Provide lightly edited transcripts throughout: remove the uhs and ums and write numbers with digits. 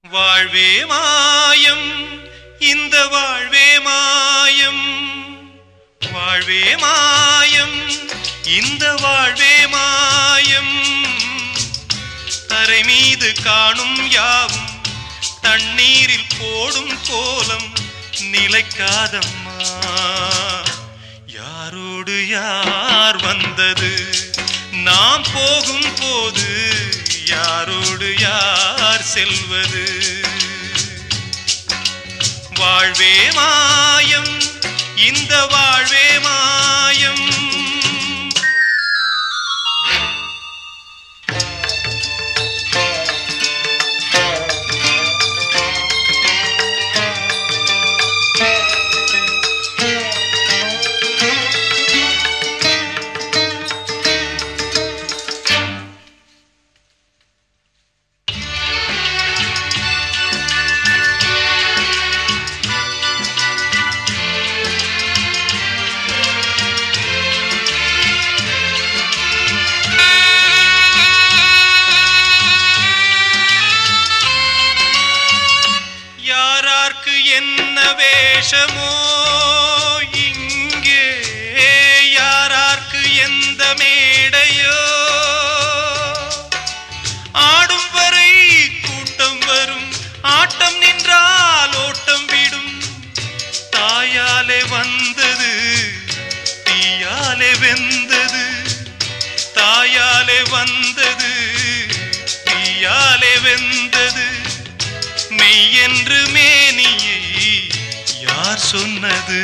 வாழ்வே மாயம் இந்த வாழ்வே மாயம், வாழ்வே மாயம் இந்த வாழ்வே மாயம். தரை மீது காணும் யாவும் தண்ணீரில் போடும் கோலம் நிலைக்காதம்மா. யாரோடு யார் வந்தது நாம் போகும் போது, யாரோடு யார் செல்வது? வாழ்வே மாயம் இந்த வாழ்வே மாயம். என்ன வேஷமோ இங்கே, யாரார்க்கு எந்த மேடையோ, ஆடும் வரை கூட்டம் வரும், ஆட்டம் நின்றால் ஓட்டம் விடும். தாயாலே வந்தது தீயாலே வெந்தது, தாயாலே வந்தது தீயாலே வெந்தது. மெய் என்று மேனியை யார் சொன்னது?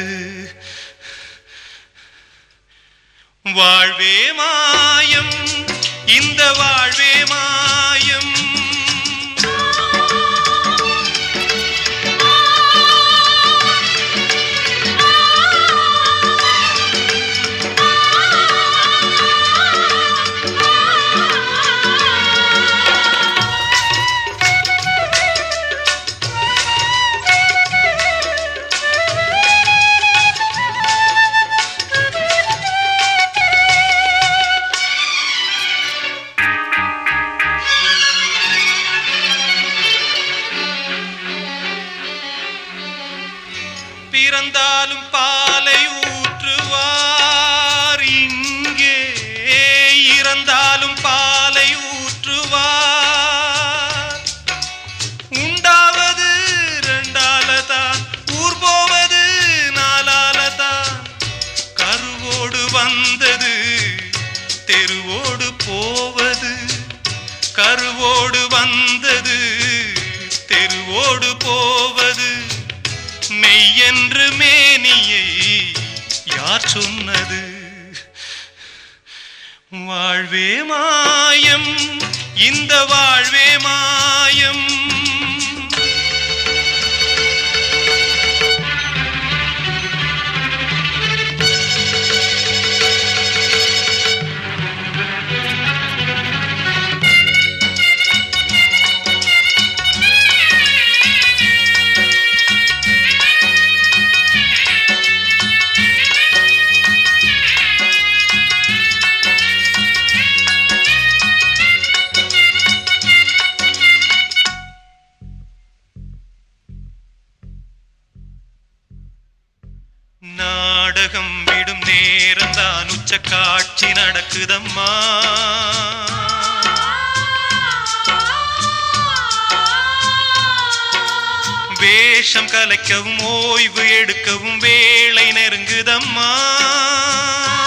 வாழ்வே மாயம் இந்த வாழ்வே மாயம். பிறந்தாலும் பாலை ஊற்றுவார் இங்கே, இறந்தாலும் பாலை ஊற்றுவார். உண்டாவது ரெண்டாலதான், ஊர் போவது நாலாலதான். கருவோடு வந்தது தெருவோடு போவது, கருவோடு வந்தது தெருவோடு போவது. மெய் என்று மேனியை யார் சொன்னது? வாழ்வே மாயம் இந்த வாழ்வே மாயம். நாடகம் விடும் நேரம்தான் உச்ச காட்சி நடக்குதம்மா. வேஷம் கலைக்கவும் ஓய்வு எடுக்கவும் வேளை நெருங்குதம்மா.